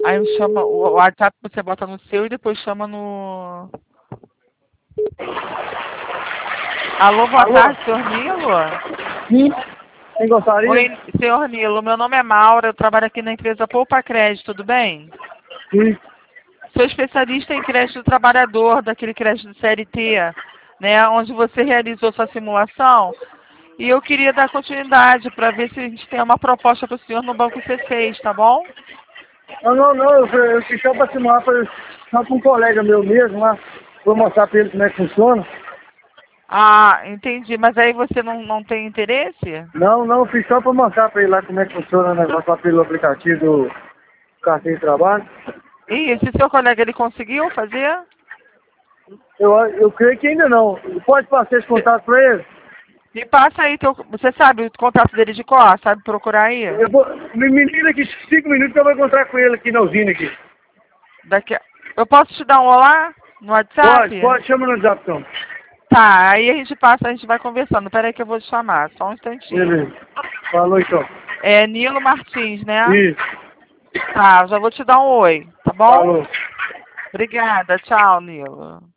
Aí chama o WhatsApp, você bota no seu e depois chama no... Alô, boa Alô? tarde, senhor Nilo. Sim, quem gostaria? Oi, senhor Nilo, meu nome é Maura, eu trabalho aqui na empresa Poupa Crédito, tudo bem? Sim. Sou especialista em crédito do trabalhador, daquele crédito do CLT, né, onde você realizou sua simulação. E eu queria dar continuidade para ver se a gente tem uma proposta para o senhor no Banco C6, tá bom? Eu fiz só para simular só com um colega meu mesmo lá. Vou mostrar para ele como é que funciona. Ah, entendi. Mas aí você não tem interesse? Não, eu fiz só para mostrar para ele lá como é que funciona o negócio lá pelo aplicativo do carteiro de trabalho. E esse seu colega, ele conseguiu fazer? Eu creio que ainda não. Pode passar esse contato para ele? Me passa aí, você sabe o contato dele de cor? Sabe procurar aí? Me liga aqui 5 minutos que eu vou encontrar com ele aqui na usina aqui. Daqui Eu posso te dar um olá no WhatsApp? Pode, chama no WhatsApp então. Tá, aí a gente passa, a gente vai conversando. Pera aí que eu vou te chamar, só um instantinho. Beleza. Falou então. É Nilo Martins, né? Isso. Tá, já vou te dar um oi, tá bom? Falou. Obrigada, tchau, Nilo.